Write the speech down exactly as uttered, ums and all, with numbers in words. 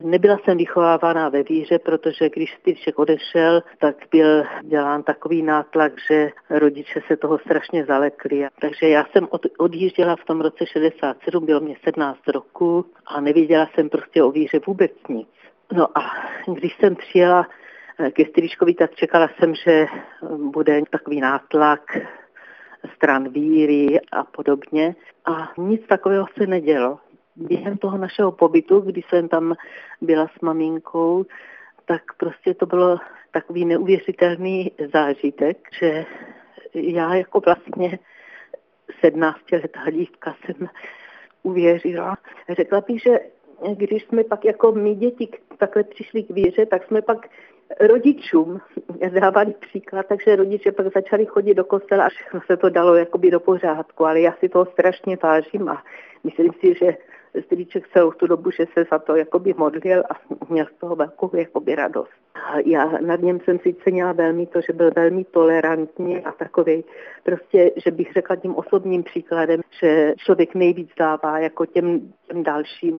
Nebyla jsem vychovávána ve víře, protože když strýček odešel, tak byl dělán takový nátlak, že rodiče se toho strašně zalekli. Takže já jsem od, odjížděla v tom roce šedesát sedm, bylo mě sedmnáct roku a nevěděla jsem prostě o víře vůbec nic. No a když jsem přijela ke strýčkovi, tak čekala jsem, že bude takový nátlak stran víry a podobně. A nic takového se nedělo. Během toho našeho pobytu, když jsem tam byla s maminkou, tak prostě to bylo takový neuvěřitelný zážitek, že já jako vlastně sedmnáctiletá dívka jsem uvěřila. Řekla bych, že když jsme pak jako my děti takhle přišli k víře, tak jsme pak rodičům dávali příklad, takže rodiče pak začali chodit do kostela, až se to dalo jakoby do pořádku, ale já si toho strašně vážím a myslím si, že strýček celou tu dobu, že se za to jakoby modlil a měl z toho velkou jakoby radost. A já nad něm jsem si cenila velmi to, že byl velmi tolerantní a takovej, prostě, že bych řekla tím osobním příkladem, že člověk nejvíc dává jako těm, těm dalším.